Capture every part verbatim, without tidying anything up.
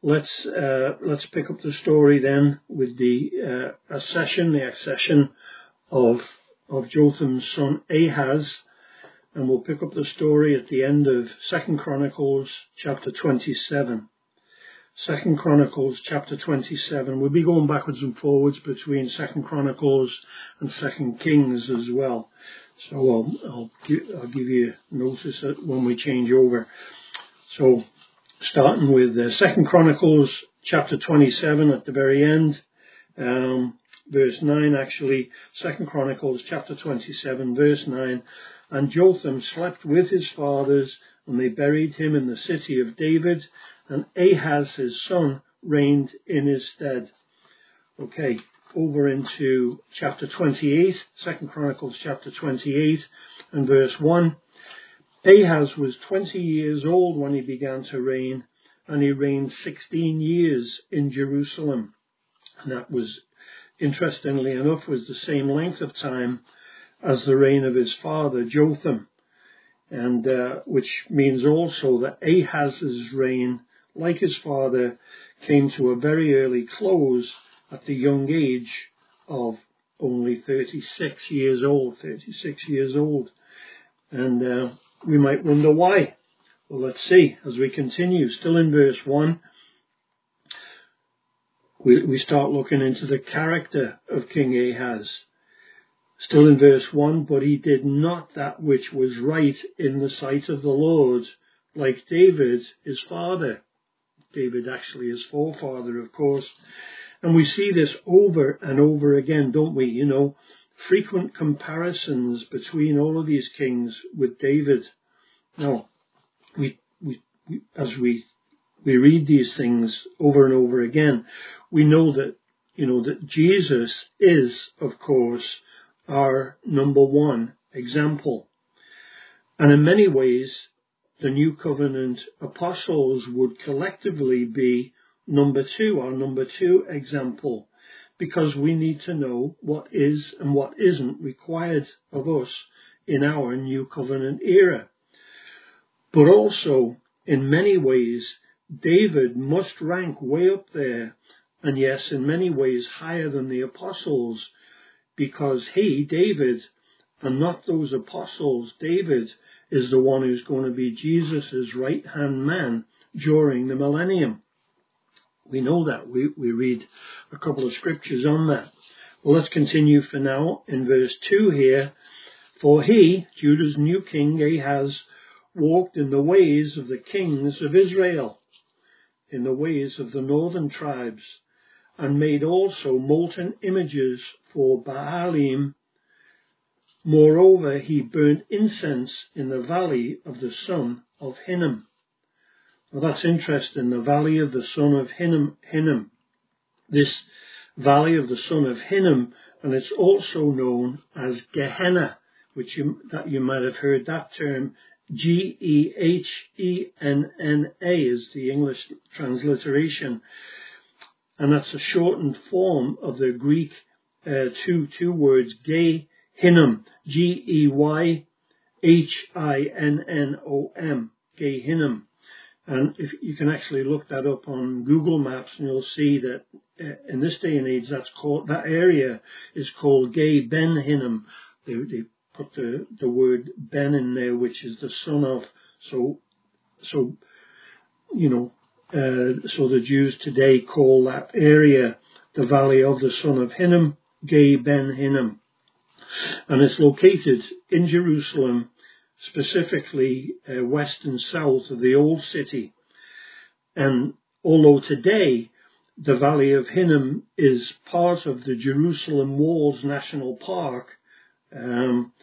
let's uh, let's pick up the story then with the uh, accession, the accession of of Jotham's son Ahaz, and we'll pick up the story at the end of Second Chronicles chapter twenty-seven. Second Chronicles chapter twenty-seven. We'll be going backwards and forwards between Second Chronicles and Second Kings as well. So I'll, I'll, give, I'll give you notice that when we change over. So starting with uh, Second Chronicles chapter twenty-seven at the very end, um, verse nine actually. Second Chronicles chapter twenty-seven, verse nine. And Jotham slept with his fathers, and they buried him in the city of David, and Ahaz his son reigned in his stead. Okay, over into chapter twenty-eight, Second Chronicles chapter twenty-eight and verse one. Ahaz was twenty years old when he began to reign, and he reigned sixteen years in Jerusalem. And that was, interestingly enough, was the same length of time as the reign of his father Jotham, and uh, which means also that Ahaz's reign, like his father, came to a very early close at the young age of only thirty-six years old, thirty-six years old. And uh, we might wonder why. Well, let's see as we continue. Still in verse one, we, we start looking into the character of King Ahaz. Still in verse one, but he did not that which was right in the sight of the Lord, like David, his father. David actually his forefather, of course. And we see this over and over again, don't we? You know, frequent comparisons between all of these kings with David. Now, we, we, we as we we read these things over and over again, we know that, you know, that Jesus is, of course, our number one example. And in many ways, the New Covenant apostles would collectively be number two, our number two example, because we need to know what is and what isn't required of us in our New Covenant era. But also, in many ways, David must rank way up there, and yes, in many ways higher than the apostles, because he, David, and not those apostles, David is the one who's going to be Jesus' right-hand man during the millennium. We know that. We, we read a couple of scriptures on that. Well, let's continue for now in verse two here. For he, Judah's new king, Ahaz, walked in the ways of the kings of Israel, in the ways of the northern tribes, and made also molten images for Baalim. Moreover, he burnt incense in the valley of the son of Hinnom. Well, that's interesting, the valley of the son of Hinnom. Hinnom. This valley of the son of Hinnom, and it's also known as Gehenna, which you, that you might have heard that term. G E H E N N A is the English transliteration. And that's a shortened form of the Greek uh, two, two words, Gay Hinnom, G E Y H I N N O M, Gay Hinnom. And if you can actually look that up on Google Maps, and you'll see that uh, in this day and age, that's called, that area is called Gay Ben Hinnom. They, they put the, the word Ben in there, which is the son of. So, so you know, uh, so the Jews today call that area the valley of the son of Hinnom, Gay Ben Hinnom. And it's located in Jerusalem, specifically uh, west and south of the old city. And although today the Valley of Hinnom is part of the Jerusalem Walls National Park, um,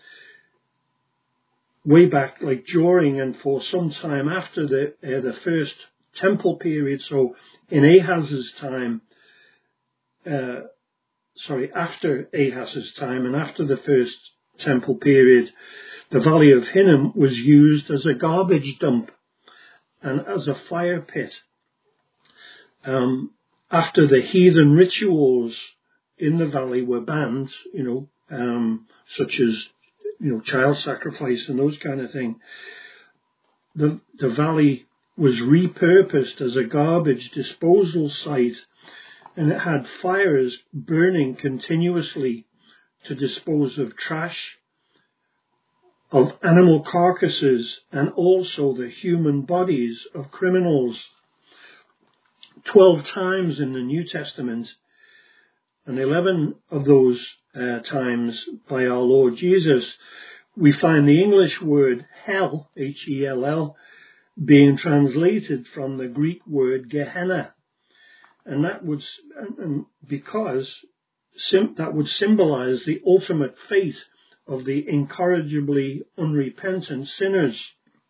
way back, like during and for some time after the uh, the first temple period, so in Ahaz's time, uh, sorry, after Ahaz's time and after the first temple period, the Valley of Hinnom was used as a garbage dump and as a fire pit. Um, after the heathen rituals in the valley were banned, you know, um, such as, you know, child sacrifice and those kind of thing, the, the valley was repurposed as a garbage disposal site, and it had fires burning continuously to dispose of trash, of animal carcasses, and also the human bodies of criminals. Twelve times in the New Testament, and eleven of those uh, times by our Lord Jesus, we find the English word hell, H E L L, being translated from the Greek word Gehenna. And that would, and because sim, that would symbolize the ultimate fate of the incorrigibly unrepentant sinners.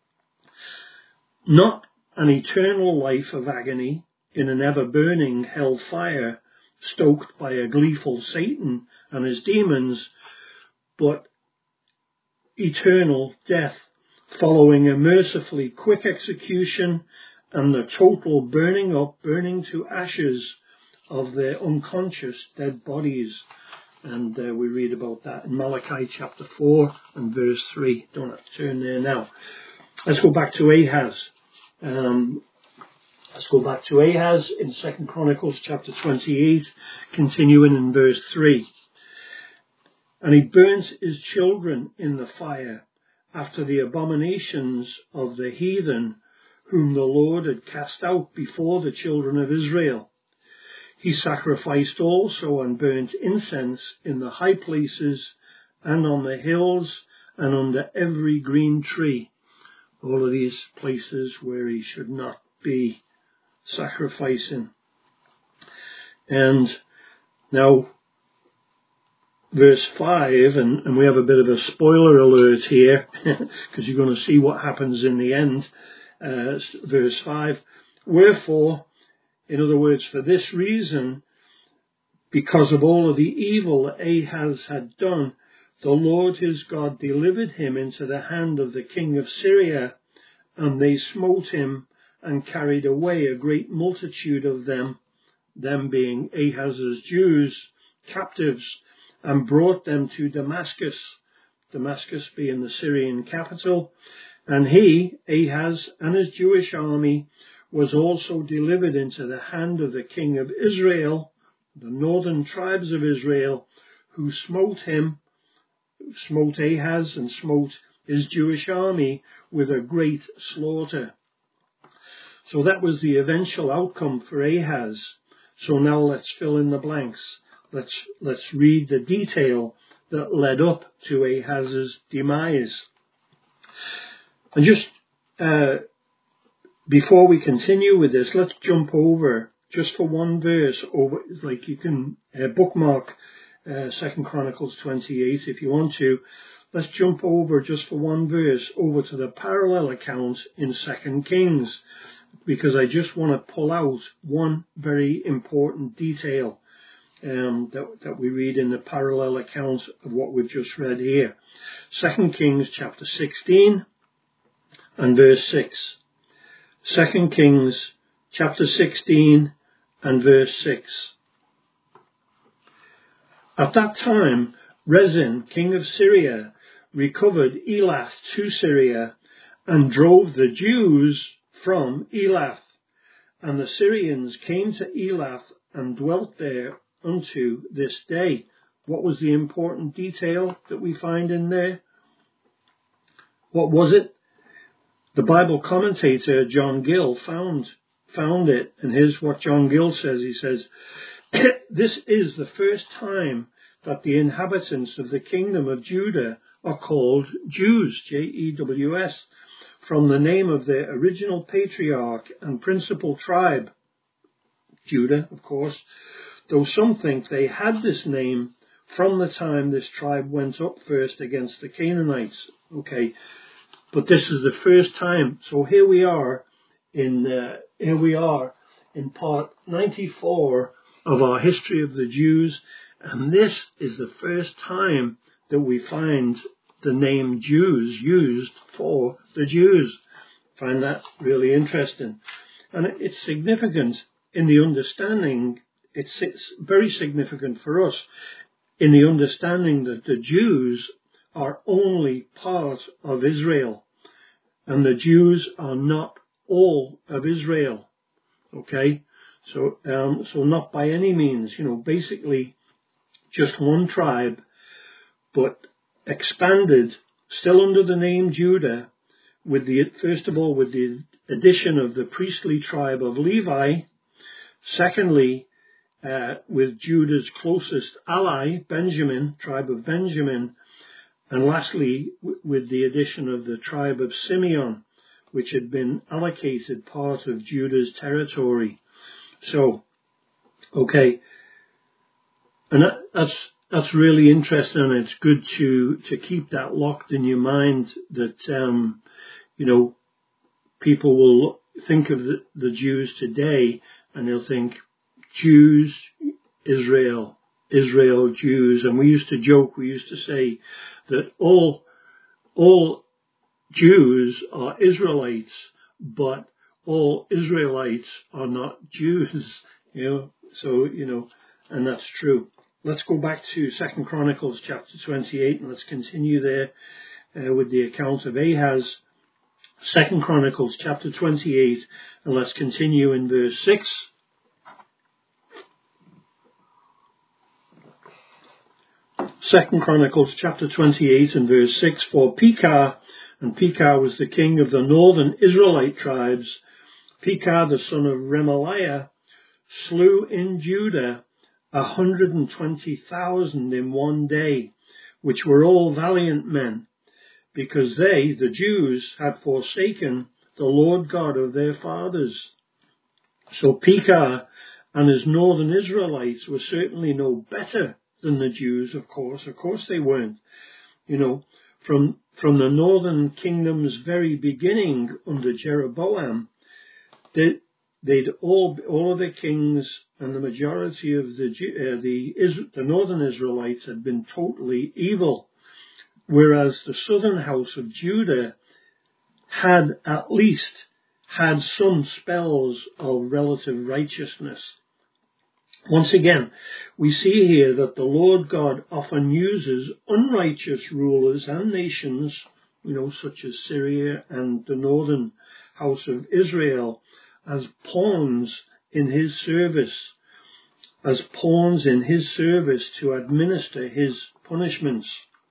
Not an eternal life of agony in an ever-burning hell fire stoked by a gleeful Satan and his demons, but eternal death following a mercifully quick execution and the total burning up, burning to ashes of their unconscious dead bodies. And uh, we read about that in Malachi chapter four and verse three. Don't have to turn there now. Let's go back to Ahaz. Um, let's go back to Ahaz in Second Chronicles chapter twenty-eight, continuing in verse three. And he burnt his children in the fire after the abominations of the heathen, whom the Lord had cast out before the children of Israel. He sacrificed also and burnt incense in the high places and on the hills and under every green tree. All of these places where he should not be sacrificing. And now, verse five, and, and we have a bit of a spoiler alert here, because you're going to see what happens in the end. Uh, verse five, wherefore, in other words, for this reason, because of all of the evil that Ahaz had done, the Lord his God delivered him into the hand of the king of Syria, and they smote him and carried away a great multitude of them, them being Ahaz's Jews, captives, and brought them to Damascus, Damascus being the Syrian capital. And he, Ahaz, and his Jewish army was also delivered into the hand of the king of Israel, the northern tribes of Israel, who smote him, smote Ahaz and smote his Jewish army with a great slaughter. So that was the eventual outcome for Ahaz. So now let's fill in the blanks. Let's, let's read the detail that led up to Ahaz's demise. And just uh, before we continue with this, let's jump over just for one verse. Over, like you can uh, bookmark uh, Second Chronicles twenty-eight if you want to. Let's jump over just for one verse over to the parallel account in Second Kings, because I just want to pull out one very important detail um, that, that we read in the parallel account of what we've just read here. Second Kings chapter sixteen and verse six. Second Kings chapter sixteen and verse six. At that time, Rezin, king of Syria, recovered Elath to Syria and drove the Jews from Elath. And the Syrians came to Elath and dwelt there unto this day. What was the important detail that we find in there? What was it? The Bible commentator John Gill found found it, and here's what John Gill says. He says, this is the first time that the inhabitants of the kingdom of Judah are called Jews, J E W S, from the name of their original patriarch and principal tribe, Judah, of course, though some think they had this name from the time this tribe went up first against the Canaanites. Okay. But this is the first time. So here we are in uh, here we are in part ninety-four of our history of the Jews, and this is the first time that we find the name Jews used for the Jews. I find that really interesting, and it's significant in the understanding. It's, it's very significant for us in the understanding that the Jews are only part of Israel, and the Jews are not all of Israel. Okay, so um, so not by any means, you know, basically just one tribe, but expanded, still under the name Judah, with the first of all with the addition of the priestly tribe of Levi. Secondly, uh, with Judah's closest ally, Benjamin, tribe of Benjamin, and lastly w- with the addition of the tribe of Simeon, which had been allocated part of Judah's territory. So, okay, and that, that's that's really interesting, and it's good to to keep that locked in your mind. That um, you know, people will think of the, the Jews today, and they'll think Jews, Israel, Israel, Jews, and we used to joke. We used to say that all all Jews are Israelites, but all Israelites are not Jews, you know, so, you know, and that's true. Let's go back to Second Chronicles chapter twenty-eight, and let's continue there uh, with the account of Ahaz. Second Chronicles chapter twenty-eight, and let's continue in verse six. Second Chronicles chapter twenty-eight and verse six, for Pekah, and Pekah was the king of the northern Israelite tribes, Pekah the son of Remaliah slew in Judah a hundred and twenty thousand in one day, which were all valiant men, because they, the Jews, had forsaken the Lord God of their fathers. So Pekah and his northern Israelites were certainly no better than the Jews, of course. Of course they weren't. You know, from from the northern kingdom's very beginning under Jeroboam, they, they'd all all of the kings and the majority of the uh, the the northern Israelites had been totally evil, whereas the southern house of Judah had at least had some spells of relative righteousness. Once again, we see here that the Lord God often uses unrighteous rulers and nations, you know, such as Syria and the northern house of Israel, as pawns in his service, as pawns in his service to administer his punishments.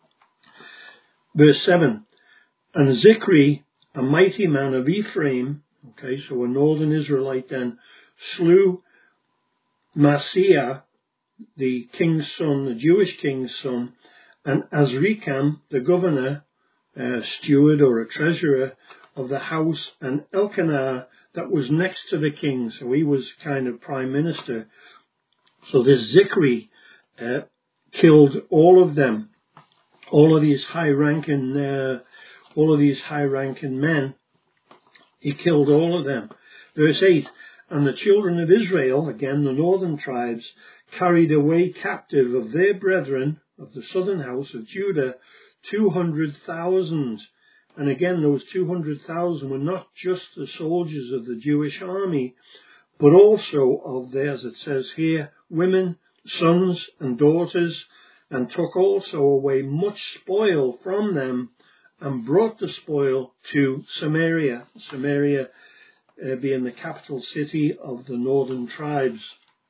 Verse seven, and Zikri, a mighty man of Ephraim, okay, so a northern Israelite then, slew Maaseiah, the king's son, the Jewish king's son, and Azrikam, the governor, uh, steward or a treasurer of the house, and Elkanah, that was next to the king, so he was kind of prime minister. So this Zikri uh, killed all of them, all of these high-ranking, uh, all of these high-ranking men. He killed all of them. Verse eight. And the children of Israel, again the northern tribes, carried away captive of their brethren of the southern house of Judah two hundred thousand. And again, those two hundred thousand were not just the soldiers of the Jewish army, but also of theirs, it says here, women, sons and daughters, and took also away much spoil from them, and brought the spoil to Samaria. Samaria Uh, being the capital city of the northern tribes.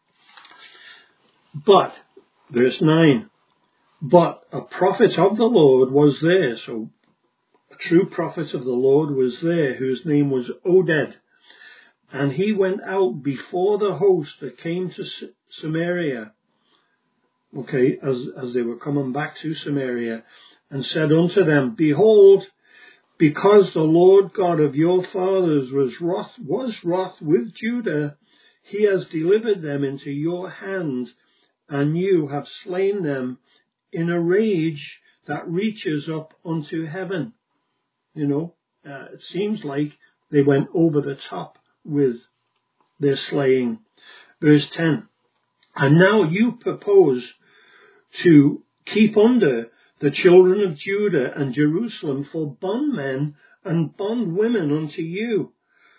But, verse nine, but a prophet of the Lord was there, so a true prophet of the Lord was there, whose name was Oded, and he went out before the host that came to S- Samaria, okay, as, as they were coming back to Samaria, and said unto them, behold, because the Lord God of your fathers was wroth, was wroth with Judah, he has delivered them into your hand, and you have slain them in a rage that reaches up unto heaven. You know, uh, it seems like they went over the top with their slaying. Verse ten, and now you propose to keep under the children of Judah and Jerusalem for bondmen and bondwomen unto you.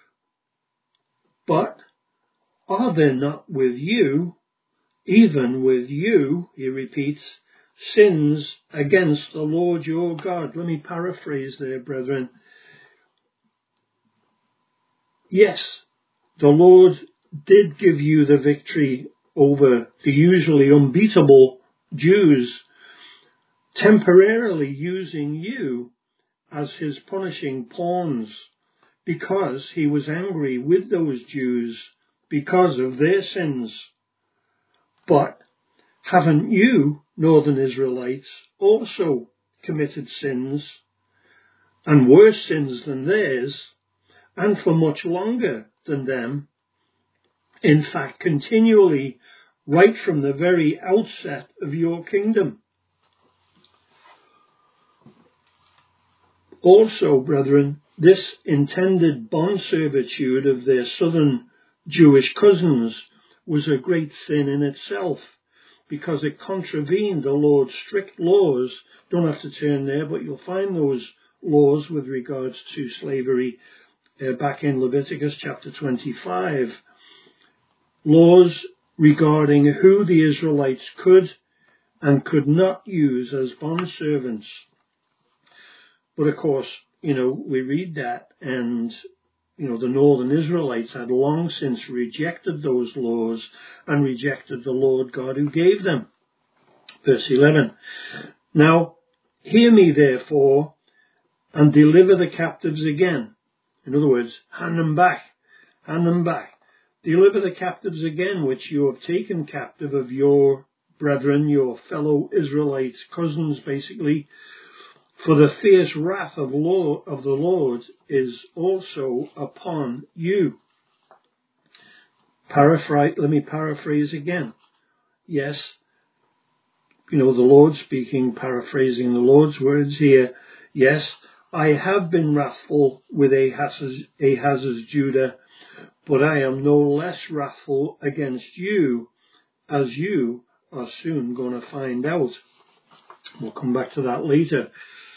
But are there not with you, even with you, he repeats, sins against the Lord your God? Let me paraphrase there, brethren. yes, the Lord did give you the victory over the usually unbeatable Jews, temporarily using you as his punishing pawns, because he was angry with those Jews because of their sins. But haven't you, Northern Israelites, also committed sins, and worse sins than theirs, and for much longer than them? In fact, continually, right from the very outset of your kingdom. Also, brethren, this intended bondservitude of their southern Jewish cousins was a great sin in itself, because it contravened the Lord's strict laws. Don't have to turn there, but you'll find those laws with regards to slavery uh, back in Leviticus chapter twenty-five. Laws regarding who the Israelites could and could not use as bondservants. But of course, you know, we read that, and you know, the Northern Israelites had long since rejected those laws and rejected the Lord God who gave them. Verse eleven. Now, hear me therefore, and deliver the captives again. In other words, hand them back, hand them back. Deliver the captives again, which you have taken captive of your brethren, your fellow Israelites, cousins basically. For the fierce wrath of, law, of the Lord is also upon you. Paraphrase, let me paraphrase again. Yes, you know, the Lord speaking, paraphrasing the Lord's words here. Yes, I have been wrathful with Ahaz's, Ahaz's Judah, but I am no less wrathful against you, as you are soon going to find out. We'll come back to that later.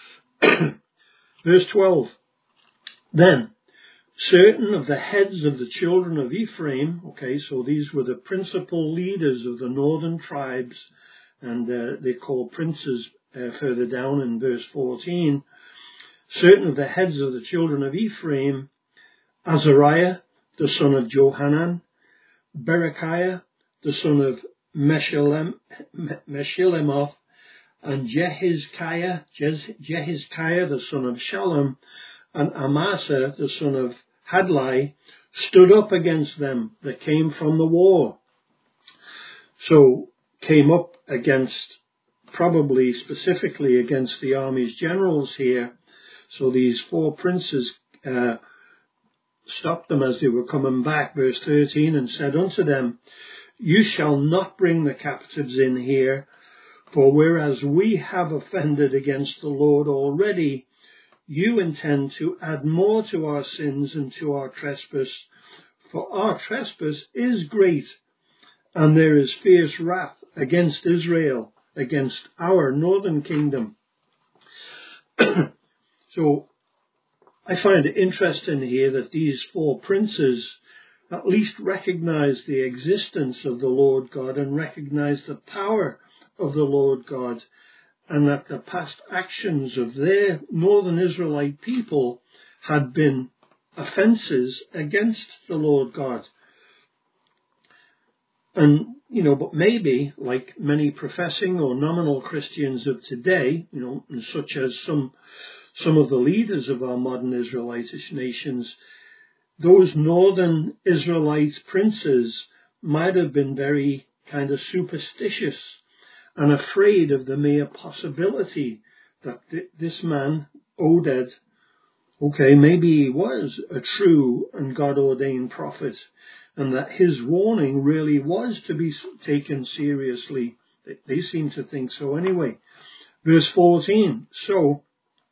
Verse twelve. Then certain of the heads of the children of Ephraim, okay, so these were the principal leaders of the northern tribes, and uh, they're called princes uh, further down in verse fourteen. Certain of the heads of the children of Ephraim, Azariah, the son of Johanan, Berechiah, the son of Meshulem, Meshillemoth, and Jehizkiah, Jehizkiah, the son of Shallum, and Amasa, the son of Hadlai, stood up against them that came from the war. So, came up against, probably specifically against the army's generals here. So these four princes uh, stopped them as they were coming back, verse thirteen, and said unto them, You shall not bring the captives in here, for whereas we have offended against the Lord already, you intend to add more to our sins and to our trespass. For our trespass is great, and there is fierce wrath against Israel, against our northern kingdom. So I find it interesting here that these four princes at least recognize the existence of the Lord God and recognize the power of the Lord God, and that the past actions of their northern Israelite people had been offences against the Lord God. And, you know, but maybe, like many professing or nominal Christians of today, you know, and such as some some of the leaders of our modern Israelitish nations, those northern Israelite princes might have been very kind of superstitious and afraid of the mere possibility that th- this man, Oded, okay, maybe he was a true and God-ordained prophet, and that his warning really was to be taken seriously. They, they seem to think so anyway. Verse fourteen, so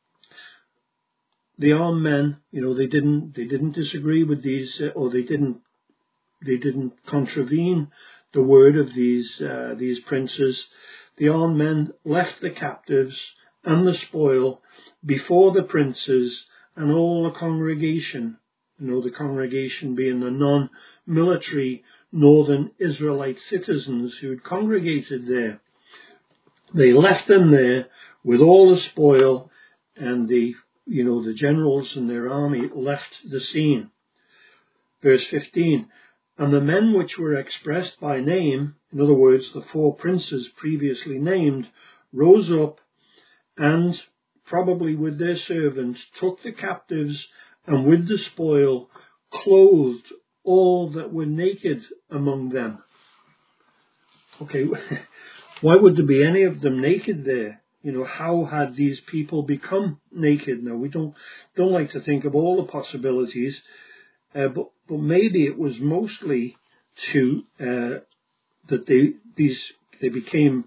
the armed men, you know, they didn't, they didn't disagree with these, uh, or they didn't, they didn't contravene the word of these, uh, these princes. The armed men left the captives and the spoil before the princes and all the congregation, you know, the congregation being the non-military northern Israelite citizens who had congregated there. They left them there with all the spoil, and the, you know, the generals and their army left the scene. Verse fifteen, and the men which were expressed by name, in other words, the four princes previously named, rose up and, probably with their servants, took the captives and with the spoil clothed all that were naked among them. Okay, why would there be any of them naked there? You know, how had these people become naked? Now, we don't don't like to think of all the possibilities, uh, but but maybe it was mostly to uh, that they these they became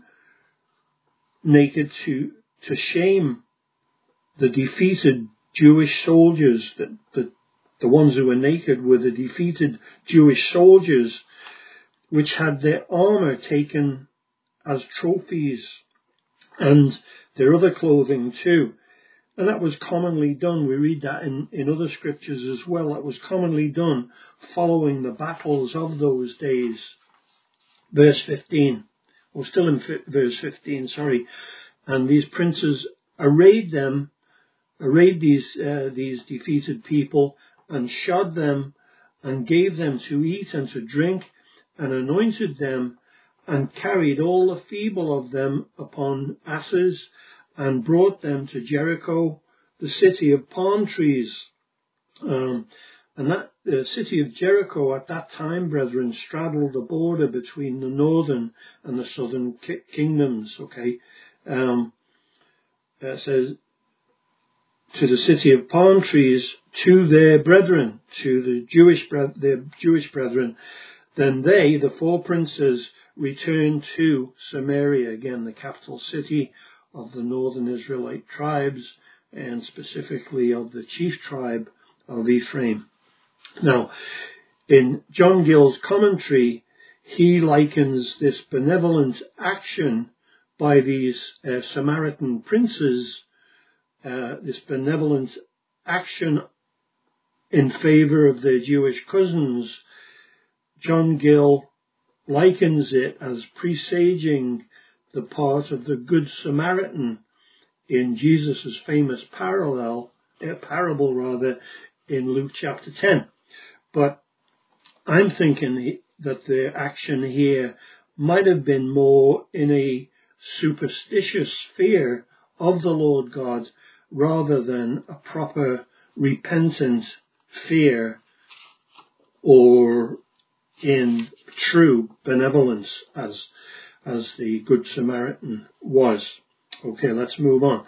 naked to to shame the defeated Jewish soldiers. That the the ones who were naked were the defeated Jewish soldiers, which had their armor taken as trophies, and their other clothing too. And that was commonly done. We read that in, in other scriptures as well. That was commonly done following the battles of those days. Verse fifteen, or still in fi- verse fifteen, sorry. And these princes arrayed them, arrayed these, uh, these defeated people, and shod them, and gave them to eat and to drink, and anointed them, and carried all the feeble of them upon asses, and brought them to Jericho, the city of palm trees. Um, and that the city of Jericho at that time, brethren, straddled the border between the northern and the southern ki- kingdoms. Okay, um, it says to the city of palm trees, to their brethren, to the Jewish bre- their Jewish brethren. Then they, the four princes, returned to Samaria, again the capital city of the northern Israelite tribes, and specifically of the chief tribe of Ephraim. Now, in John Gill's commentary, he likens this benevolent action by these uh, Samaritan princes, uh, this benevolent action in favor of their Jewish cousins. John Gill likens it as presaging the part of the Good Samaritan in Jesus' famous parallel, uh, parable rather, in Luke chapter ten. But I'm thinking that their action here might have been more in a superstitious fear of the Lord God rather than a proper repentant fear or in true benevolence as as the Good Samaritan was. Okay, let's move on.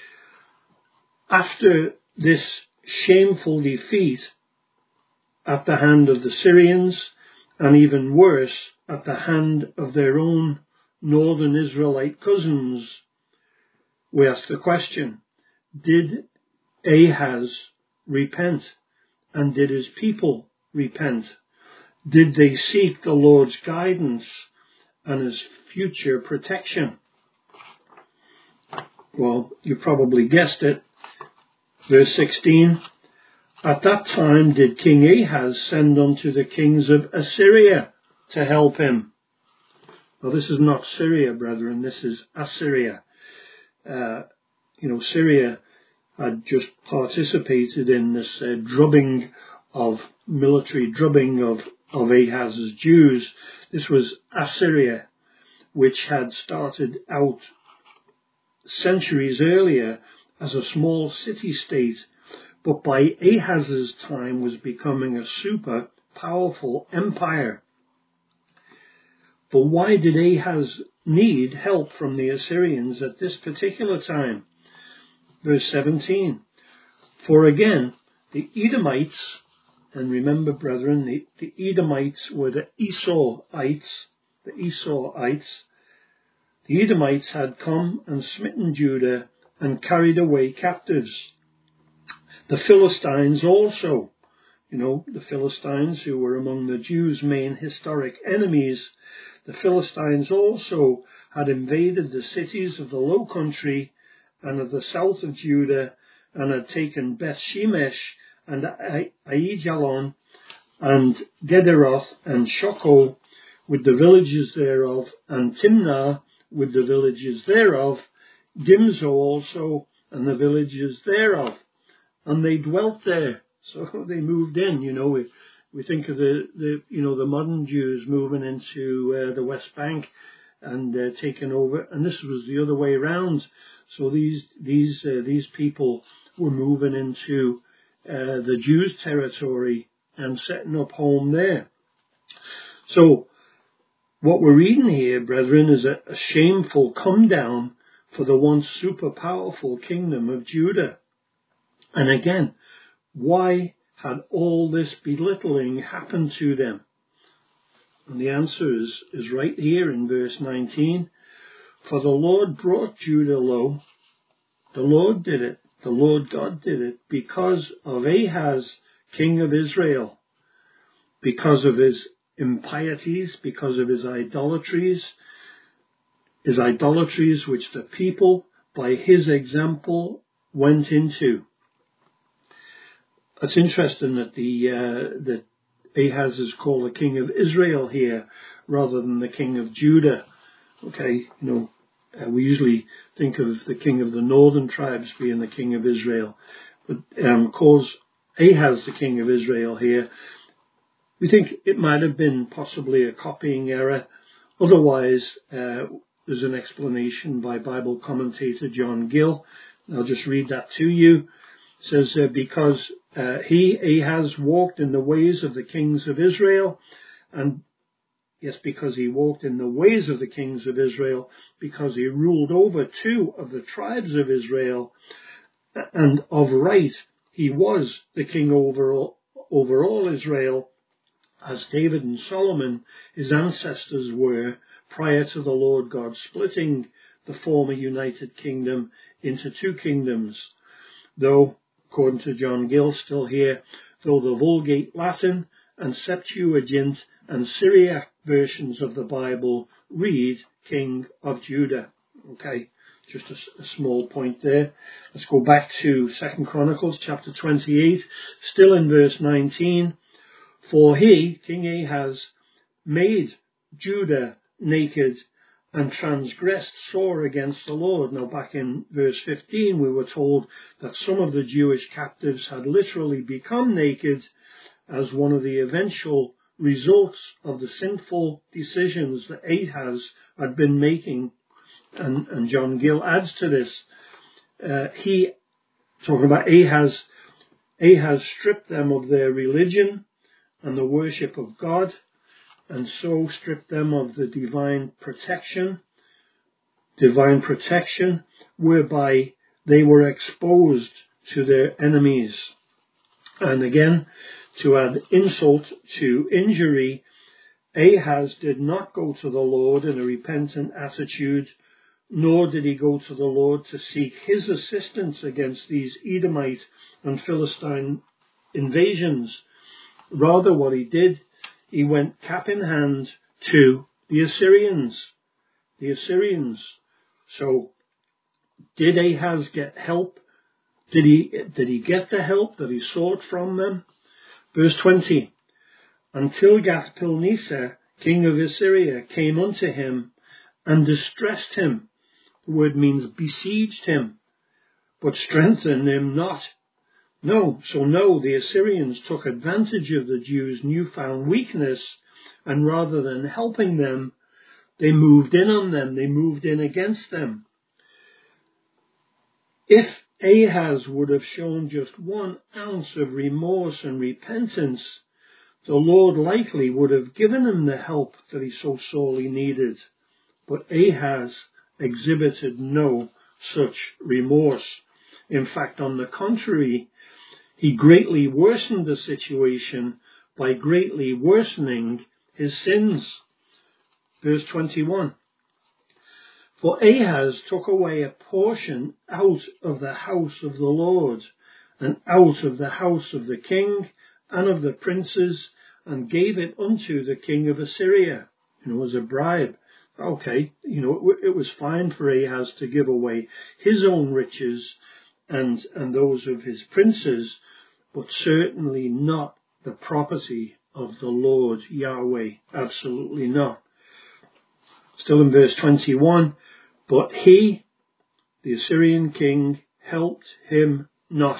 After this shameful defeat at the hand of the Syrians, and even worse, at the hand of their own northern Israelite cousins, we ask the question, did Ahaz repent? And did his people repent? Did they seek the Lord's guidance and his future protection? Well, you probably guessed it. Verse sixteen, at that time did King Ahaz send unto the kings of Assyria to help him. Well, this is not Syria, brethren, this is Assyria. Uh, you know, Syria had just participated in this uh, drubbing of, military drubbing of, of Ahaz's Jews. This was Assyria, which had started out centuries earlier as a small city-state, but by Ahaz's time was becoming a super powerful empire. But why did Ahaz need help from the Assyrians at this particular time? Verse seventeen, for again, the Edomites, and remember, brethren, the, the Edomites were the Esauites, the Esauites, the Edomites had come and smitten Judah and carried away captives. The Philistines also, you know, the Philistines who were among the Jews' main historic enemies, the Philistines also had invaded the cities of the Low Country and of the south of Judah, and had taken Beth Shemesh and Aijalon and Gederoth and Shoko with the villages thereof, and Timnah with the villages thereof, Gimzo also and the villages thereof. And they dwelt there. So they moved in, you know, we, We think of the, the you know, the modern Jews moving into uh, the West Bank and uh, taking over, and this was the other way around. So these these uh, these people were moving into uh, the Jews' territory and setting up home there. So what we're reading here, brethren, is a, a shameful come down for the once super powerful kingdom of Judah. And again, why had all this belittling happened to them? And the answer is, is right here in verse nineteen. For the Lord brought Judah low. The Lord did it. The Lord God did it because of Ahaz, king of Israel, because of his impieties, because of his idolatries, his idolatries which the people, by his example, went into. It's interesting that the uh, that Ahaz is called the king of Israel here rather than the king of Judah. Okay, you know, uh, we usually think of the king of the northern tribes being the king of Israel, but um, calls Ahaz the king of Israel here. We think it might have been possibly a copying error. Otherwise, uh, there's an explanation by Bible commentator John Gill. I'll just read that to you. It says, uh, because uh, he, Ahaz, walked in the ways of the kings of Israel, and yes, because he walked in the ways of the kings of Israel, because he ruled over two of the tribes of Israel, and of right he was the king over all, over all Israel, as David and Solomon, his ancestors, were prior to the Lord God splitting the former united kingdom into two kingdoms. Though, according to John Gill, still here, though the Vulgate Latin and Septuagint and Syriac versions of the Bible read King of Judah. Okay, just a, a small point there. Let's go back to Second Chronicles chapter twenty-eight, still in verse nineteen. For he, King Ahaz, made Judah naked and transgressed sore against the Lord. Now back in verse fifteen we were told that some of the Jewish captives had literally become naked as one of the eventual results of the sinful decisions that Ahaz had been making. And, and John Gill adds to this. Uh, he, talking about Ahaz, Ahaz stripped them of their religion and the worship of God, and so stripped them of the divine protection, divine protection, whereby they were exposed to their enemies. And again, to add insult to injury, Ahaz did not go to the Lord in a repentant attitude, nor did he go to the Lord to seek his assistance against these Edomite and Philistine invasions. Rather, what he did, he went cap in hand to the Assyrians. The Assyrians. So, did Ahaz get help? Did he, did he get the help that he sought from them? Verse twenty. Until Tiglath-Pileser, king of Assyria, came unto him and distressed him. The word means besieged him, but strengthened him not. No, so no, the Assyrians took advantage of the Jews' newfound weakness, and rather than helping them, they moved in on them, they moved in against them. If Ahaz would have shown just one ounce of remorse and repentance, the Lord likely would have given him the help that he so sorely needed. But Ahaz exhibited no such remorse. In fact, on the contrary, he greatly worsened the situation by greatly worsening his sins. Verse twenty-one. For Ahaz took away a portion out of the house of the Lord, and out of the house of the king and of the princes, and gave it unto the king of Assyria. You know, as a bribe. Okay, you know, it, it was fine for Ahaz to give away his own riches and, and those of his princes, but certainly not the property of the Lord Yahweh. Absolutely not. Still in verse twenty-one, but he, the Assyrian king, helped him not.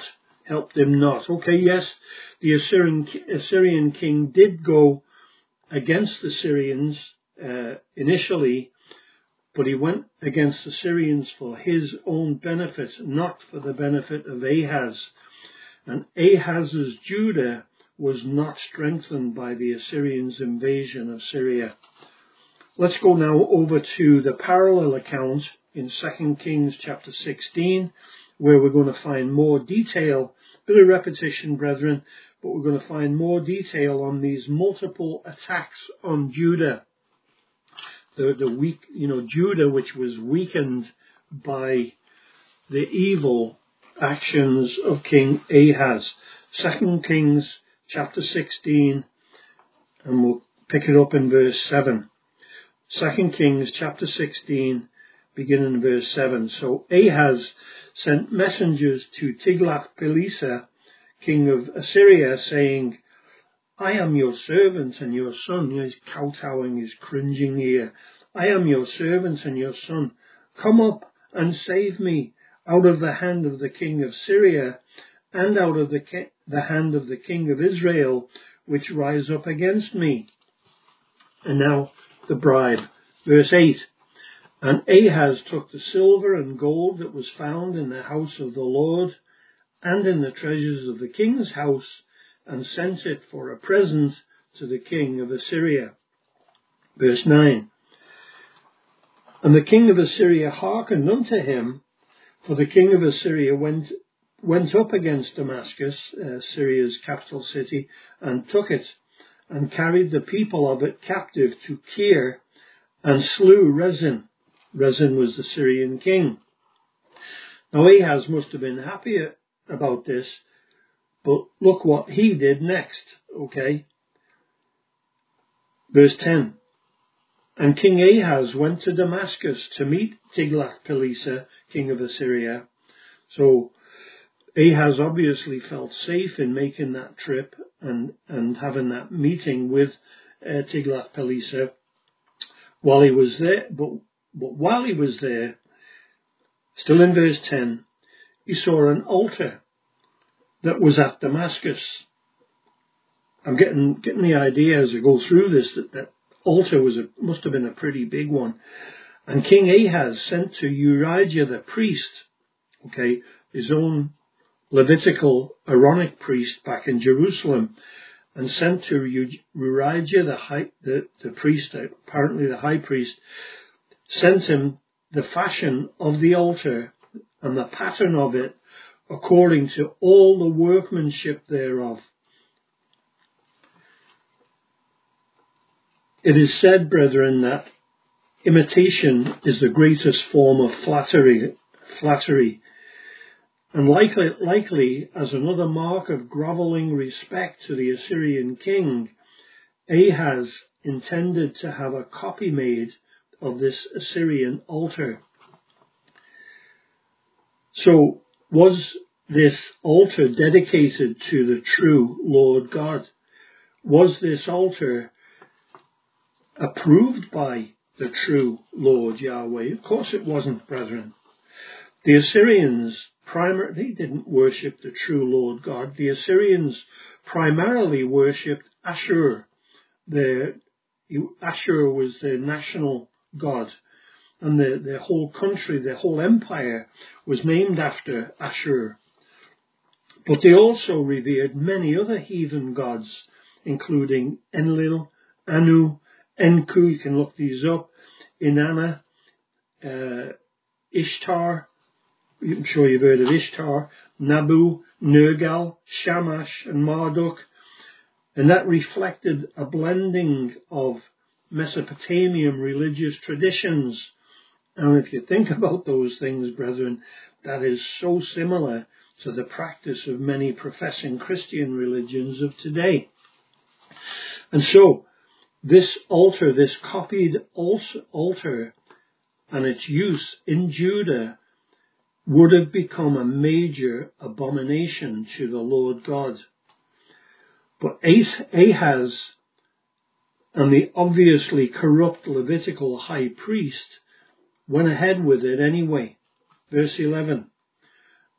helped him not. Okay, yes, the Assyrian, Assyrian king did go against the Syrians uh, initially, but he went against the Syrians for his own benefit, not for the benefit of Ahaz. And Ahaz's Judah was not strengthened by the Assyrians' invasion of Syria. Let's go now over to the parallel account in Second Kings chapter sixteen, where we're going to find more detail, bit of repetition, brethren, but we're going to find more detail on these multiple attacks on Judah. The, the weak, you know, Judah, which was weakened by the evil actions of King Ahaz. Second Kings chapter sixteen, and we'll pick it up in verse seven. Second Kings chapter sixteen, beginning in verse seven. So Ahaz sent messengers to Tiglath-Pileser, king of Assyria, saying, I am your servant and your son. He's kowtowing, he's cringing here. I am your servant and your son. Come up and save me out of the hand of the king of Syria and out of the, ki- the hand of the king of Israel, which rise up against me. And now the bribe. Verse eight. And Ahaz took the silver and gold that was found in the house of the Lord and in the treasures of the king's house, and sent it for a present to the king of Assyria. Verse nine. And the king of Assyria hearkened unto him, for the king of Assyria went went up against Damascus, uh, Syria's capital city, and took it, and carried the people of it captive to Kir, and slew Rezin. Rezin was the Syrian king. Now Ahaz must have been happy about this, but look what he did next, okay? Verse ten. And King Ahaz went to Damascus to meet Tiglath-Pileser, king of Assyria. So Ahaz obviously felt safe in making that trip and, and having that meeting with uh, Tiglath-Pileser while he was there. But, but while he was there, still in verse ten, he saw an altar that was at Damascus. I'm getting getting the idea as I go through this that that altar was a, must have been a pretty big one. And King Ahaz sent to Urijah the priest, okay, his own Levitical Aaronic priest back in Jerusalem, and sent to Urijah the, high, the, the priest, apparently the high priest, sent him the fashion of the altar and the pattern of it according to all the workmanship thereof. It is said, brethren, that imitation is the greatest form of flattery, flattery, and likely, likely as another mark of grovelling respect to the Assyrian king, Ahaz intended to have a copy made of this Assyrian altar. So, was this altar dedicated to the true Lord God? Was this altar approved by the true Lord Yahweh? Of course it wasn't, brethren. The Assyrians primarily didn't worship the true Lord God. The Assyrians primarily worshipped Ashur. Their, Ashur was their national god, and the, their whole country, their whole empire was named after Ashur. But they also revered many other heathen gods, including Enlil, Anu, Enku, you can look these up, Inanna, uh, Ishtar, I'm sure you've heard of Ishtar, Nabu, Nergal, Shamash and Marduk, and that reflected a blending of Mesopotamian religious traditions. And if you think about those things, brethren, that is so similar to the practice of many professing Christian religions of today. And so, this altar, this copied altar, and its use in Judah would have become a major abomination to the Lord God. But Ahaz and the obviously corrupt Levitical high priest went ahead with it anyway. Verse eleven.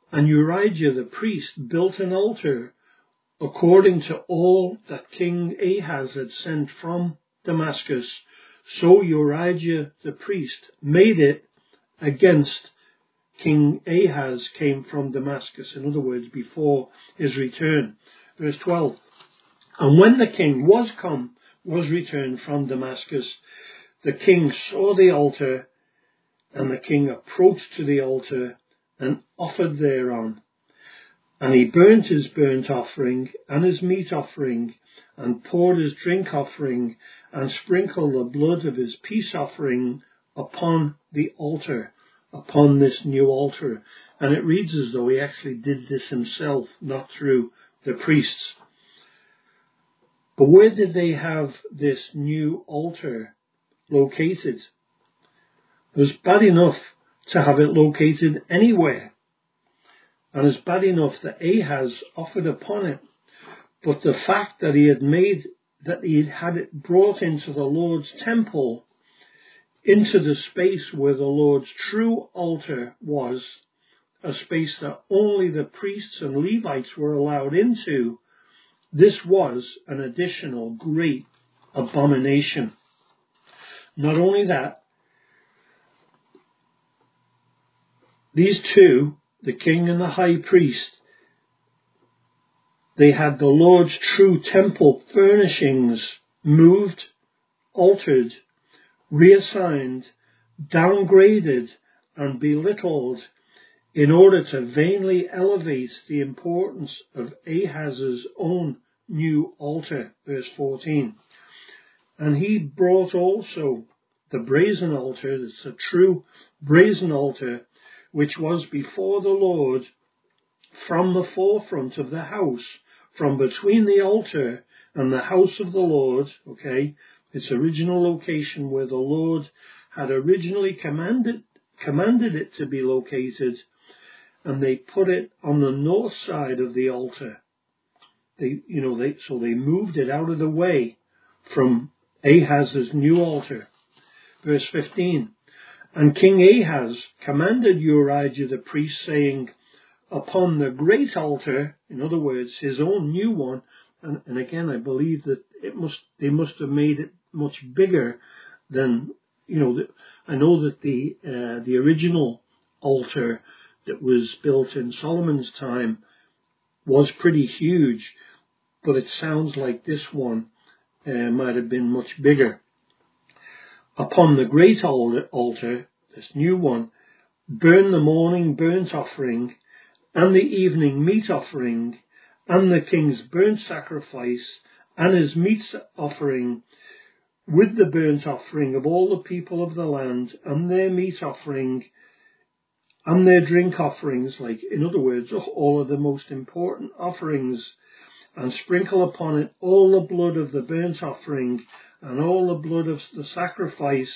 And Urijah the priest built an altar according to all that King Ahaz had sent from Damascus. So Urijah the priest made it against King Ahaz came from Damascus. In other words, before his return. Verse twelve. And when the king was come, was returned from Damascus, the king saw the altar, and the king approached to the altar and offered thereon. And he burnt his burnt offering and his meat offering, and poured his drink offering, and sprinkled the blood of his peace offering upon the altar, upon this new altar. And it reads as though he actually did this himself, not through the priests. But where did they have this new altar located? It was bad enough to have it located anywhere. And it's bad enough that Ahaz offered upon it. But the fact that he had made, that he had it brought into the Lord's temple, into the space where the Lord's true altar was, a space that only the priests and Levites were allowed into, this was an additional great abomination. Not only that, these two, the king and the high priest, they had the Lord's true temple furnishings moved, altered, reassigned, downgraded, and belittled in order to vainly elevate the importance of Ahaz's own new altar. Verse fourteen. And he brought also the brazen altar, it's a true brazen altar, which was before the Lord, from the forefront of the house, from between the altar and the house of the Lord, okay, its original location where the Lord had originally commanded commanded it to be located, and they put it on the north side of the altar. They, you know, they so they moved it out of the way from Ahaz's new altar. Verse fifteen. And King Ahaz commanded Urijah the priest, saying, upon the great altar, in other words, his own new one, and, and again, I believe that it must they must have made it much bigger than, you know, the, I know that the uh, the original altar that was built in Solomon's time was pretty huge, but it sounds like this one uh, might have been much bigger. Upon the great altar, this new one, burn the morning burnt offering and the evening meat offering and the king's burnt sacrifice and his meat offering with the burnt offering of all the people of the land and their meat offering and their drink offerings, like, in other words, all of the most important offerings, and sprinkle upon it all the blood of the burnt offering and all the blood of the sacrifice,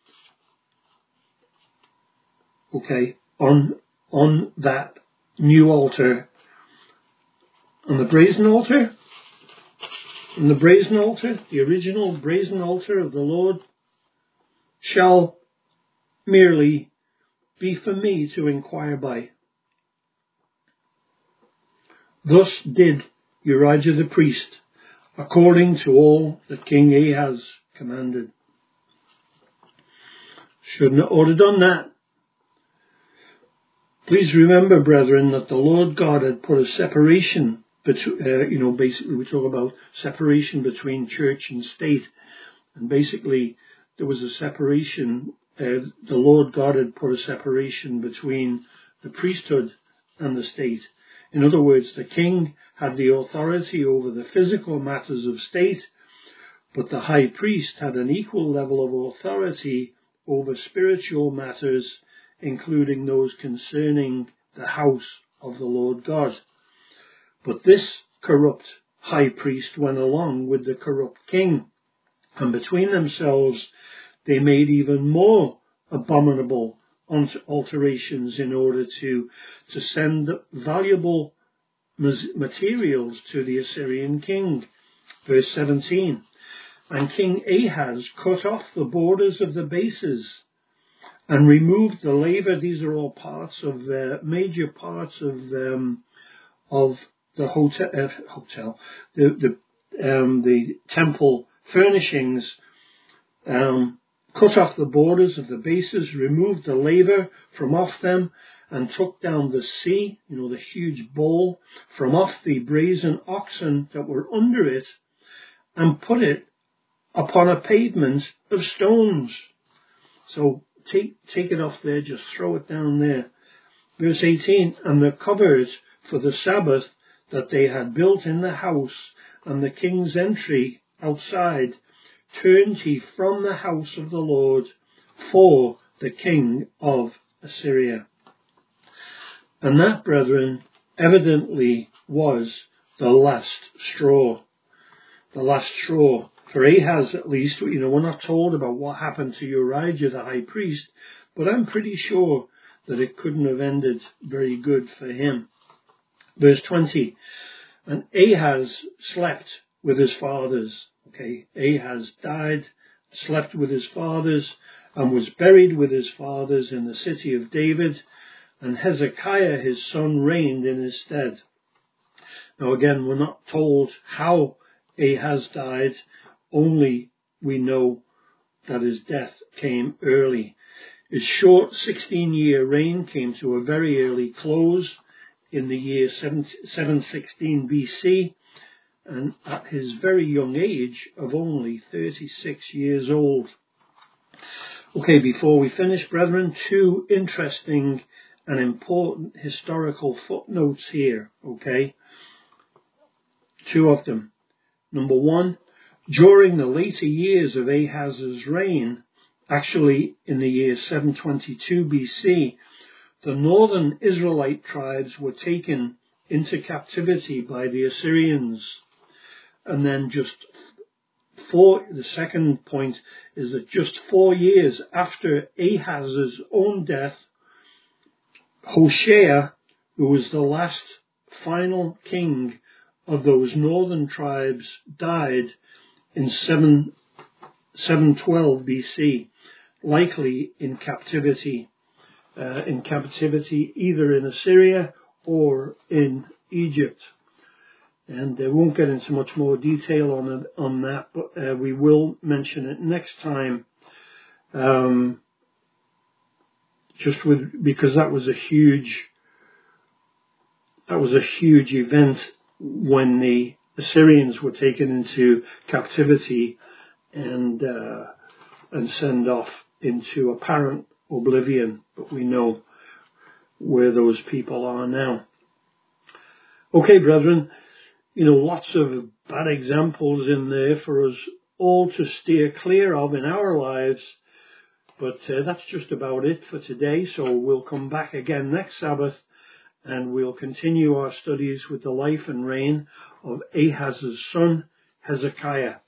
okay, on, on that new altar. On the brazen altar, on the brazen altar, the original brazen altar of the Lord shall merely be for me to inquire by. Thus did Urijah the priest, according to all that King Ahaz commanded. Shouldn't have ought have done that. Please remember, brethren, that the Lord God had put a separation between, uh, you know, basically we talk about separation between church and state, and basically there was a separation. Uh, the Lord God had put a separation between the priesthood and the state. In other words, the king had the authority over the physical matters of state, but the high priest had an equal level of authority over spiritual matters, including those concerning the house of the Lord God. But this corrupt high priest went along with the corrupt king, and between themselves they made even more abominable alterations in order to, to send valuable materials to the Assyrian king. Verse seventeen. And King Ahaz cut off the borders of the bases and removed the laver. These are all parts of, uh, major parts of, um, of the hotel, uh, hotel, the, the, um, the temple furnishings, um, cut off the borders of the bases, removed the laver from off them, and took down the sea, you know, the huge bowl, from off the brazen oxen that were under it, and put it upon a pavement of stones. So take take it off there, just throw it down there. Verse eighteen, and the cupboard for the Sabbath that they had built in the house, and the king's entry outside, turned he from the house of the Lord for the king of Assyria. And that, brethren, evidently was the last straw. The last straw. For Ahaz, at least, you know, we're not told about what happened to Urijah, the high priest, but I'm pretty sure that it couldn't have ended very good for him. Verse twenty, and Ahaz slept with his fathers. Okay, Ahaz died, slept with his fathers, and was buried with his fathers in the city of David, and Hezekiah his son reigned in his stead. Now again, we're not told how Ahaz died, only we know that his death came early. His short sixteen-year reign came to a very early close in the year seven sixteen B C, and at his very young age of only thirty-six years old. Okay, before we finish, brethren, two interesting and important historical footnotes here, okay? Two of them. Number one, during the later years of Ahaz's reign, actually in the year seven twenty-two B C, the northern Israelite tribes were taken into captivity by the Assyrians. And then just four, the second point is that just four years after Ahaz's own death, Hoshea, who was the last final king of those northern tribes, died in seven twelve B C, likely in captivity, uh, in captivity either in Assyria or in Egypt. And I won't get into much more detail on it, on that, but uh, we will mention it next time. Um, just with because that was a huge, that was a huge event when the Assyrians were taken into captivity and uh, and sent off into apparent oblivion. But we know where those people are now. Okay, brethren. You know, lots of bad examples in there for us all to steer clear of in our lives. But uh, that's just about it for today. So we'll come back again next Sabbath and we'll continue our studies with the life and reign of Ahaz's son, Hezekiah.